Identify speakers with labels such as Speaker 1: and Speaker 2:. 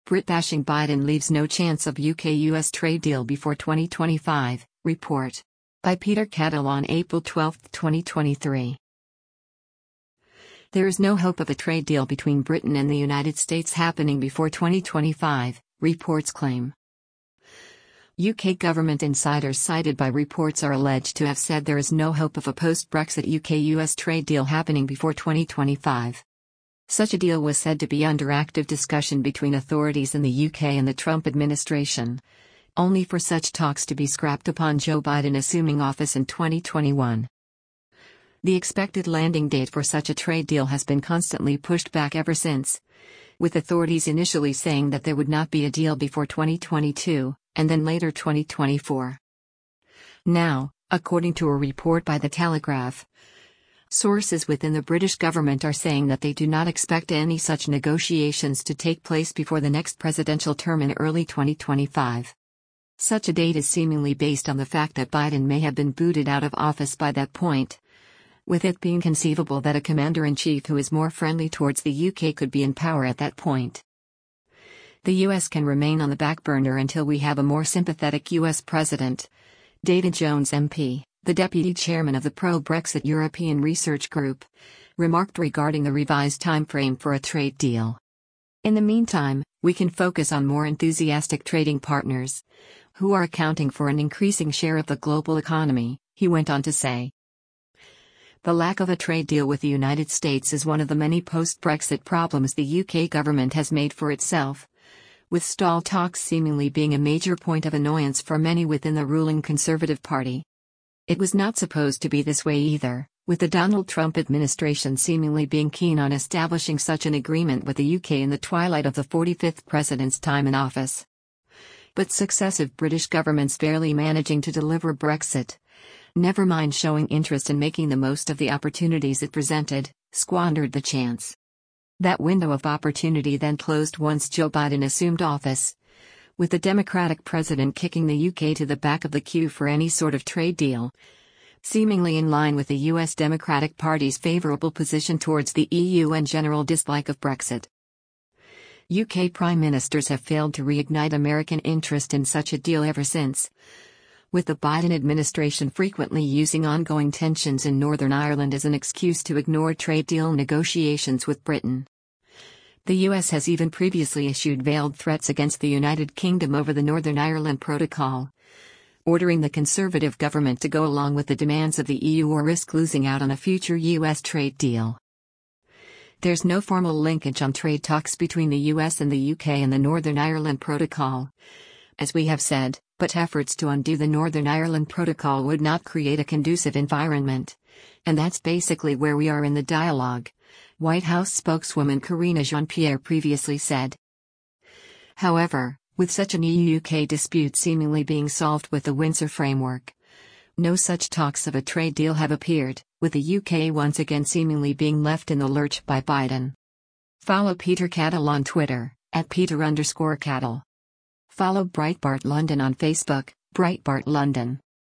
Speaker 1: Brit-bashing Biden leaves no chance of UK-US trade deal before 2025, report. By Peter Cattle on April 12, 2023. There is no hope of a trade deal between Britain and the United States happening before 2025, reports claim. UK government insiders cited by reports are alleged to have said there is no hope of a post-Brexit UK-US trade deal happening before 2025. Such a deal was said to be under active discussion between authorities in the UK and the Trump administration, only for such talks to be scrapped upon Joe Biden assuming office in 2021. The expected landing date for such a trade deal has been constantly pushed back ever since, with authorities initially saying that there would not be a deal before 2022, and then later 2024. Now, according to a report by The Telegraph, sources within the British government are saying that they do not expect any such negotiations to take place before the next presidential term in early 2025. Such a date is seemingly based on the fact that Biden may have been booted out of office by that point, with it being conceivable that a commander-in-chief who is more friendly towards the UK could be in power at that point. The US can remain on the back burner until we have a more sympathetic US president, Dana Jones MP, the deputy chairman of the pro-Brexit European Research Group, remarked regarding the revised timeframe for a trade deal. In the meantime, we can focus on more enthusiastic trading partners, who are accounting for an increasing share of the global economy, he went on to say. The lack of a trade deal with the United States is one of the many post-Brexit problems the UK government has made for itself, with stalled talks seemingly being a major point of annoyance for many within the ruling Conservative Party. It was not supposed to be this way either, with the Donald Trump administration seemingly being keen on establishing such an agreement with the UK in the twilight of the 45th president's time in office. But successive British governments barely managing to deliver Brexit, never mind showing interest in making the most of the opportunities it presented, squandered the chance. That window of opportunity then closed once Joe Biden assumed office, with the Democratic president kicking the UK to the back of the queue for any sort of trade deal, seemingly in line with the US Democratic Party's favorable position towards the EU and general dislike of Brexit. UK prime ministers have failed to reignite American interest in such a deal ever since, with the Biden administration frequently using ongoing tensions in Northern Ireland as an excuse to ignore trade deal negotiations with Britain. The US has even previously issued veiled threats against the United Kingdom over the Northern Ireland Protocol, ordering the Conservative government to go along with the demands of the EU or risk losing out on a future US trade deal. There's no formal linkage on trade talks between the US and the UK and the Northern Ireland Protocol, as we have said, but efforts to undo the Northern Ireland Protocol would not create a conducive environment, and that's basically where we are in the dialogue, White House spokeswoman Karine Jean-Pierre previously said. However, with such an EU-UK dispute seemingly being solved with the Windsor Framework, no such talks of a trade deal have appeared, with the UK once again seemingly being left in the lurch by Biden. Follow Peter Cattle on Twitter, @Peter_Cattle. Follow Breitbart London on Facebook, Breitbart London.